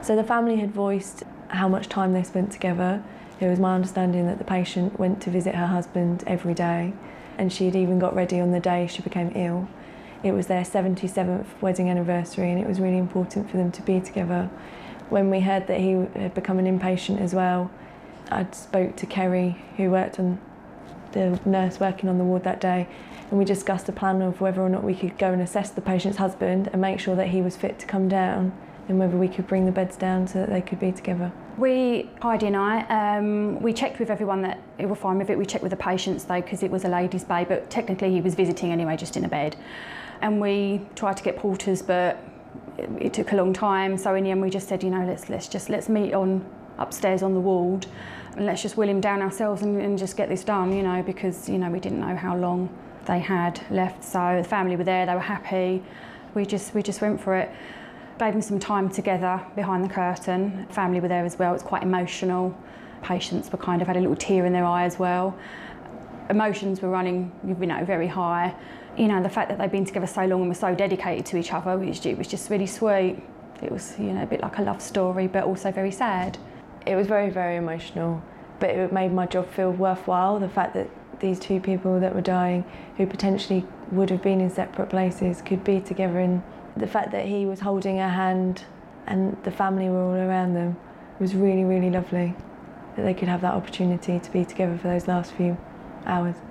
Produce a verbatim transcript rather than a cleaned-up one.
So the family had voiced how much time they spent together. It was my understanding that the patient went to visit her husband every day, and she'd even got ready on the day she became ill. It was their seventy-seventh wedding anniversary, and it was really important for them to be together. When we heard that he had become an inpatient as well, I spoke to Kerry, who worked on the nurse working on the ward that day, and we discussed a plan of whether or not we could go and assess the patient's husband and make sure that he was fit to come down, and whether we could bring the beds down so that they could be together. We, Heidi and I, um, we checked with everyone that it were fine with it. We checked with the patients though, because it was a ladies' bay, but technically he was visiting anyway, just in a bed. And we tried to get porters, but it, it took a long time. So in the end, we just said, you know, let's let's just let's meet on upstairs on the ward, and let's just wheel him down ourselves and, and just get this done, you know, because you know we didn't know how long they had left. So the family were there, they were happy. We just we just went for it. Gave them some time together behind the curtain. Family were there as well. It's quite emotional. Patients were kind of had a little tear in their eye as well. Emotions were running, you know, very high. You know, the fact that they'd been together so long and were so dedicated to each other, it was just really sweet. It was, you know, a bit like a love story, but also very sad. It was very, very emotional, but it made my job feel worthwhile. The fact that these two people that were dying, who potentially would have been in separate places, could be together, and the fact that he was holding her hand and the family were all around them was really, really lovely, that they could have that opportunity to be together for those last few hours.